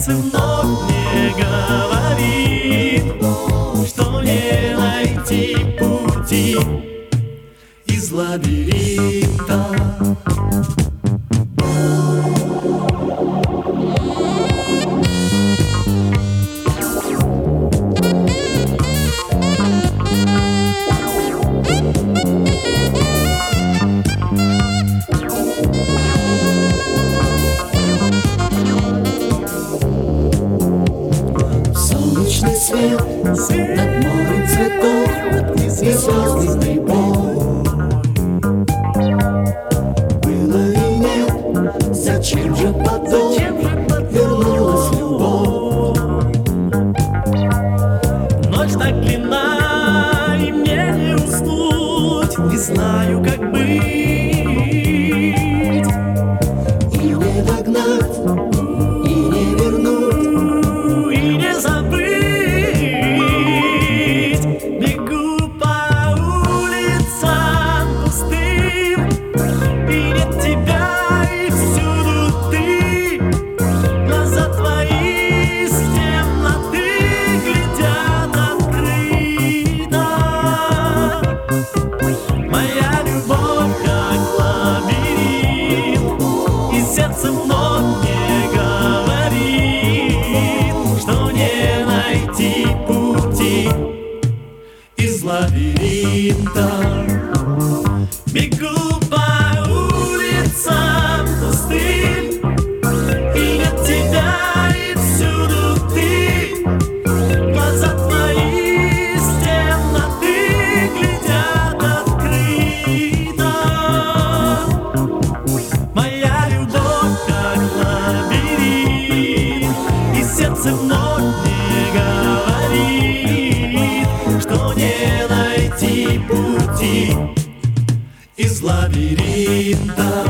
сердце вновь мне говорит, что не найти пути из лабиринта. Солнечный свет над морем цветов и звездный бой. Было и нет, зачем же потом вернулась любовь? Ночь так длинна, и мне не уснуть, не знаю, как быть. И не догнать, и не вернуть, И не забыть. Бегу по улицам пустым, и нет тебя, и всюду ты. Глаза твои из темноты глядят открыто. Моя любовь как лабиринт, и сердце вновь мне говорит, что не найти пути из лабиринта. Бегу по улицам пустым, и нет тебя, и всюду ты. Глаза твои из темноты глядят открыто. Моя любовь как лабиринт, и сердце вновь мне говорит, что не найти пути из лабиринта.